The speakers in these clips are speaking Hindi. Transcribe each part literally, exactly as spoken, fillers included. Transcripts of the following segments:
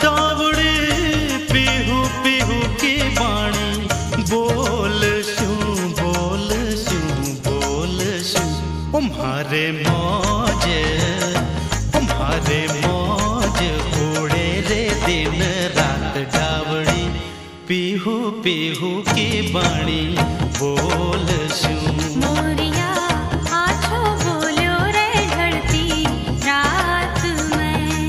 दावड़ी पीहू पीहू की बाणी बोल शू बोल शू बोल शू तुम्हारे मौज तुम्हारे मौज उड़े रे दिन रात दावड़ी पीहू पीहू की बाणी बोल शू मोरिया आछो बोलो रे ढलती रात में।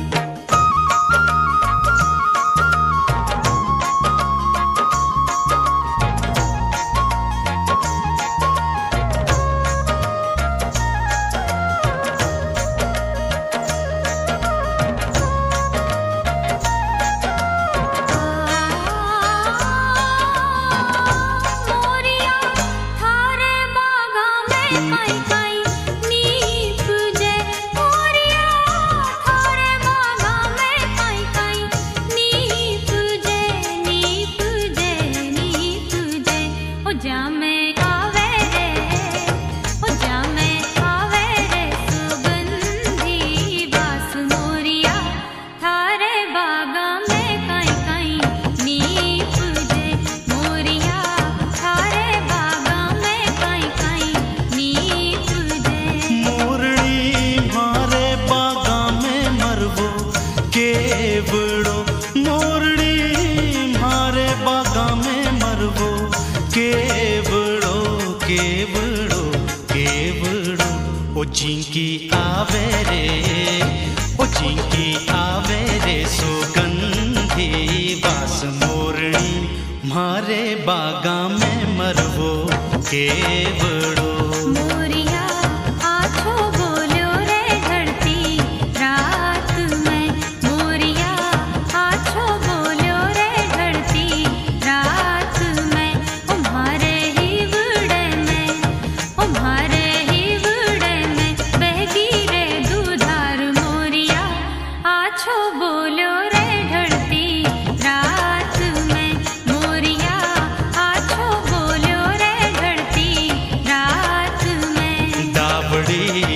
केवड़ो मोरनी मारे बागा में मरवो केवड़ो केवड़ो केवड़ो ओ जिंकी आवे रे ओ जिंकी आवे रे सुगंधी बास मोरनी मारे बागा में मरवो केवड़ो। मोरिया आछो बोलो रे ढलती रात में। मोरिया आछो बोलो रे ढलती रात में। तुम्हारे ही बुड़े में तुम्हारे ही बुड़े में बहगी रे दूधार। मोरिया आछो बोलो रे ढलती रात में। मोरिया आछो बोलो रे ढलती रात में। दावड़ी